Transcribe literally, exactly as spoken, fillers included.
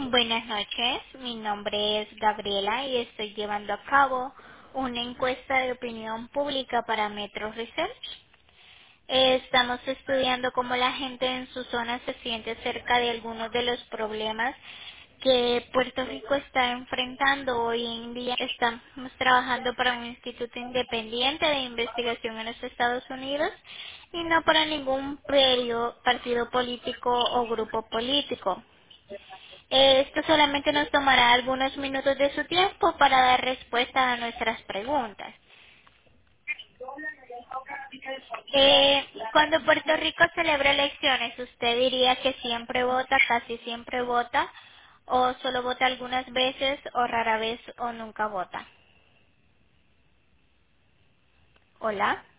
Buenas noches, mi nombre es Gabriela y estoy llevando a cabo una encuesta de opinión pública para Metro Research. Eh, Estamos estudiando cómo la gente en su zona se siente acerca de algunos de los problemas que Puerto Rico está enfrentando. Hoy en día estamos trabajando para un instituto independiente de investigación en los Estados Unidos y no para ningún perio- partido político o grupo político. Eh, Esto solamente nos tomará algunos minutos de su tiempo para dar respuesta a nuestras preguntas. Eh, cuando Puerto Rico celebra elecciones, ¿usted diría que siempre vota, casi siempre vota, o solo vota algunas veces, o rara vez, o nunca vota? Hola.